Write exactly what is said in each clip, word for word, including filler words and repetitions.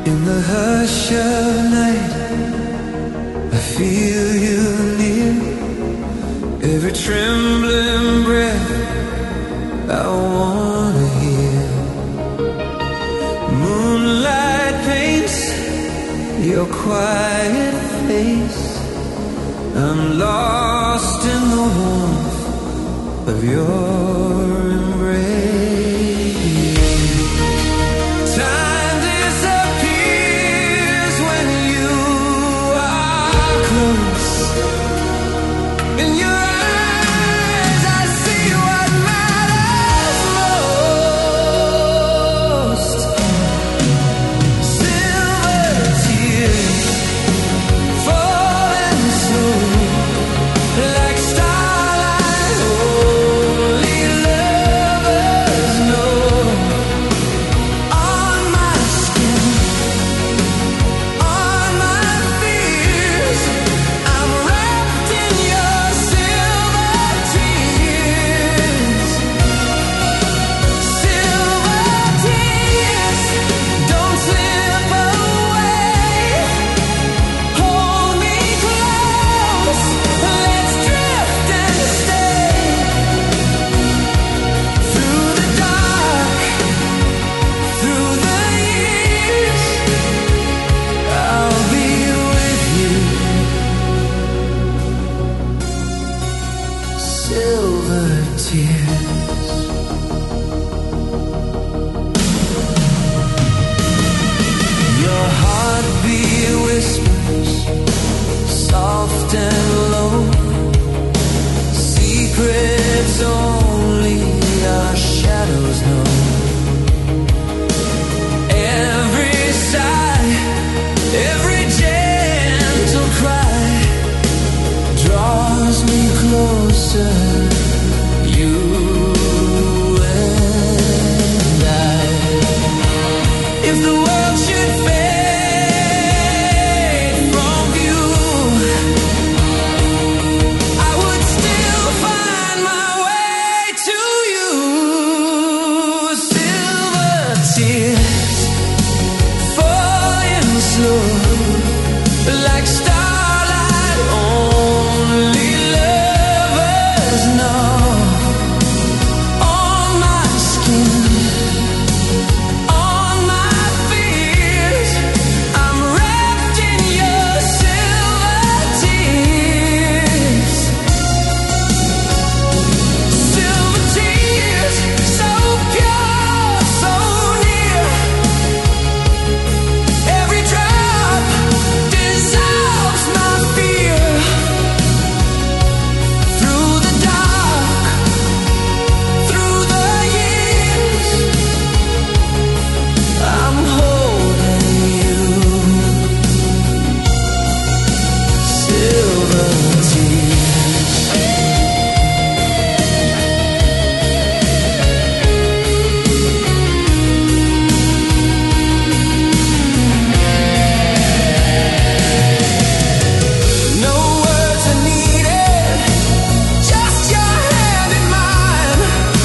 In the hush of night, I feel you near. Every trembling breath I wanna hear. Moonlight paints your quiet face. I'm lost in the warmth of your embrace. Time disappears when you are close. In your eyes I see what matters most. Silver tears falling slow like starlight. Only lovers know. On my skin, on my fears, I'm wrapped in your silver tears. Silver tears, don't slip away. Hold me close, let's drift and stay. Through the dark, through the years, I'll be with you. Silver tears. Your heartbeat whispers, soft and low. Secrets only our shadows know. Every sigh, every gentle cry draws me closer. You and I. If the world should fade from view, I would still find my way to you. Silver tears falling slow like starlight. Only lovers know. On my skin, on my fears, I'm wrapped in your silver tears. Silver tears, so pure, so near. Every drop dissolves my fear. Through the dark, through the years, I'm holding you. Silver tears. No words are needed, just your hand in mine.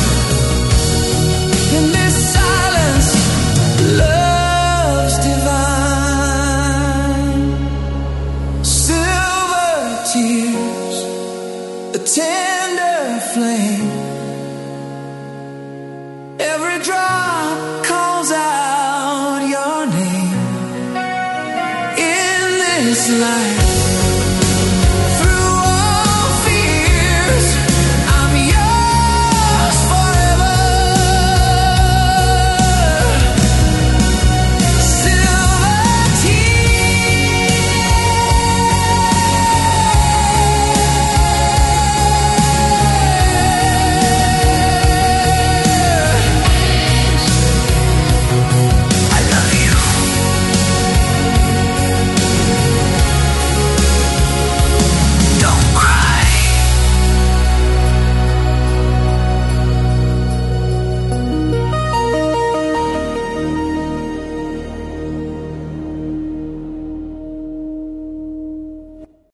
In this silence, love's divine. Silver tears, a tender flame. Every drop calls out your name. In this life,